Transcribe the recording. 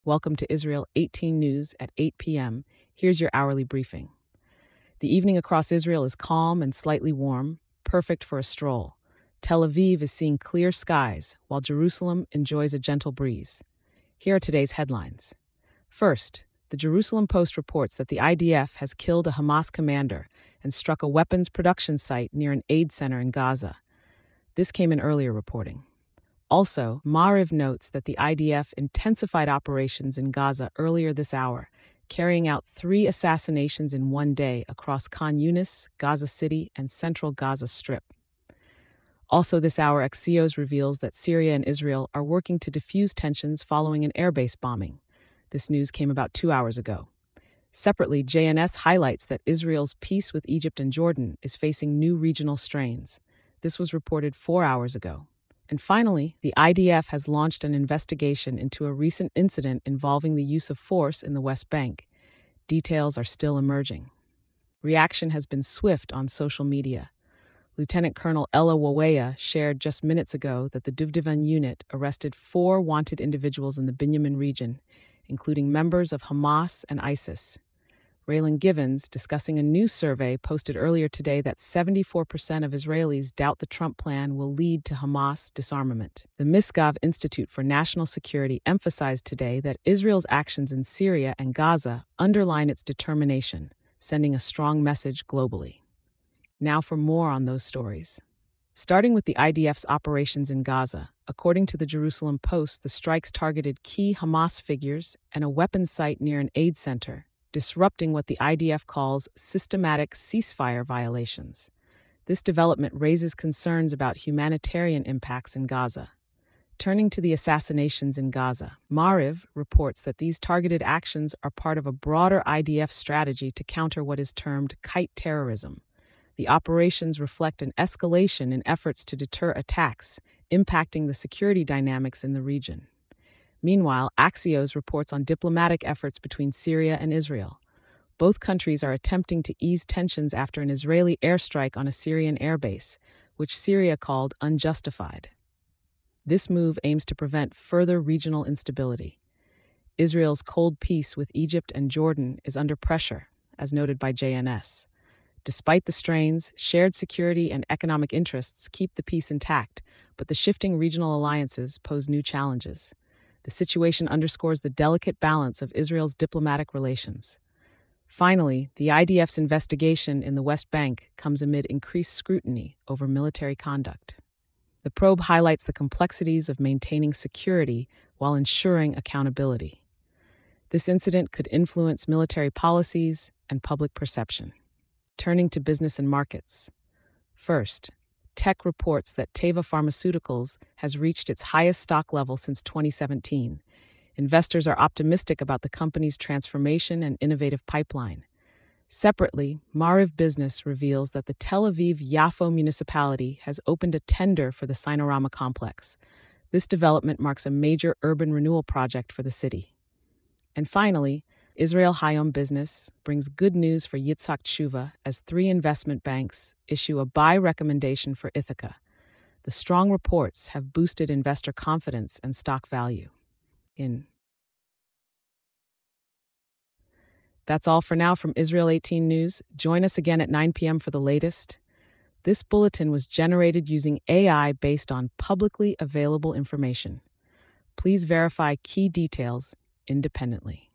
Welcome to Israel 18 News at 8 p.m. Here's your hourly briefing. The evening across Israel is calm and slightly warm, perfect for a stroll. Tel Aviv is seeing clear skies, while Jerusalem enjoys a gentle breeze. Here are today's headlines. First, the Jerusalem Post reports that the IDF has killed a Hamas commander and struck a weapons production site near an aid center in Gaza. This came in earlier reporting. Also, Maariv notes that the IDF intensified operations in Gaza earlier this hour, carrying out 3 assassinations in one day across Khan Yunis, Gaza City, and central Gaza Strip. Also this hour, Axios reveals that Syria and Israel are working to defuse tensions following an airbase bombing. This news came about 2 hours ago. Separately, JNS highlights that Israel's peace with Egypt and Jordan is facing new regional strains. This was reported 4 hours ago. And finally, the IDF has launched an investigation into a recent incident involving the use of force in the West Bank. Details are still emerging. Reaction has been swift on social media. Lieutenant Colonel Ella Waweya shared just minutes ago that the Duvdevan unit arrested 4 wanted individuals in the Binyamin region, including members of Hamas and ISIS. Raylan Givens, discussing a new survey, posted earlier today that 74% of Israelis doubt the Trump plan will lead to Hamas disarmament. The Misgav Institute for National Security emphasized today that Israel's actions in Syria and Gaza underline its determination, sending a strong message globally. Now for more on those stories. Starting with the IDF's operations in Gaza, according to the Jerusalem Post, the strikes targeted key Hamas figures and a weapons site near an aid center, disrupting what the IDF calls systematic ceasefire violations. This development raises concerns about humanitarian impacts in Gaza. Turning to the assassinations in Gaza, Maariv reports that these targeted actions are part of a broader IDF strategy to counter what is termed kite terrorism. The operations reflect an escalation in efforts to deter attacks, impacting the security dynamics in the region. Meanwhile, Axios reports on diplomatic efforts between Syria and Israel. Both countries are attempting to ease tensions after an Israeli airstrike on a Syrian airbase, which Syria called unjustified. This move aims to prevent further regional instability. Israel's cold peace with Egypt and Jordan is under pressure, as noted by JNS. Despite the strains, shared security and economic interests keep the peace intact, but the shifting regional alliances pose new challenges. The situation underscores the delicate balance of Israel's diplomatic relations. Finally, the IDF's investigation in the West Bank comes amid increased scrutiny over military conduct. The probe highlights the complexities of maintaining security while ensuring accountability. This incident could influence military policies and public perception. Turning to business and markets. First, Tech reports that Teva Pharmaceuticals has reached its highest stock level since 2017. Investors are optimistic about the company's transformation and innovative pipeline. Separately, Maariv Business reveals that the Tel Aviv-Yafo municipality has opened a tender for the Sinorama complex. This development marks a major urban renewal project for the city. And finally, Israel Hayom Business brings good news for Yitzhak Tshuva as 3 investment banks issue a buy recommendation for Ithaca. The strong reports have boosted investor confidence and stock value. That's all for now from Israel 18 News. Join us again at 9 p.m. for the latest. This bulletin was generated using AI based on publicly available information. Please verify key details independently.